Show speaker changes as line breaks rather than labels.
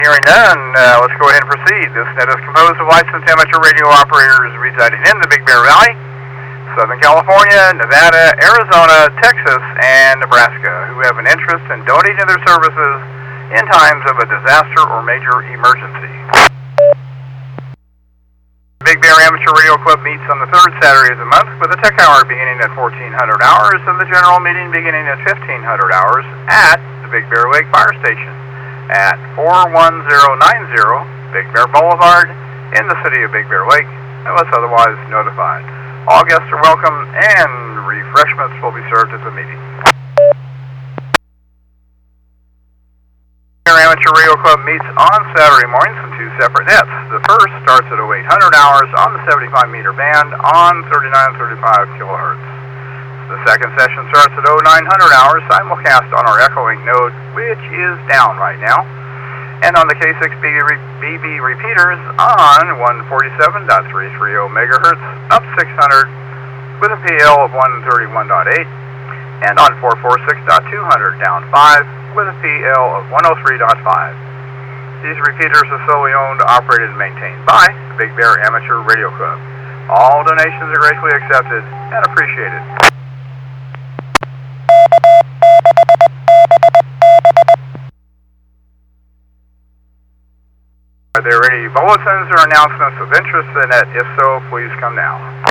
Hearing none, let's go ahead and proceed. This net is composed of licensed amateur radio operators residing in the Big Bear Valley, Southern California, Nevada, Arizona, Texas, and Nebraska, who have an interest in donating their services in times of a disaster or major emergency. The Big Bear Amateur Radio Club meets on the third Saturday of the month with a tech hour beginning at 1400 hours and the general meeting beginning at 1500 hours at the Big Bear Lake Fire Station at 41090 Big Bear Boulevard in the city of Big Bear Lake, unless otherwise notified. All guests are welcome and refreshments will be served at the meeting. Big Bear Amateur Radio Club meets on Saturday mornings in two separate nets. The first starts at 0800 hours on the 75 meter band on 3935 kilohertz. The second session starts at 0900 hours, simulcast on our echoing node, which is down right now, and on the K6BB repeaters on 147.330 megahertz, up 600 with a PL of 131.8, and on 446.200, down 5 with a PL of 103.5. These repeaters are solely owned, operated, and maintained by the Big Bear Amateur Radio Club. All donations are gratefully accepted and appreciated. Are there any bulletins or announcements of interest in it? If so, please come now.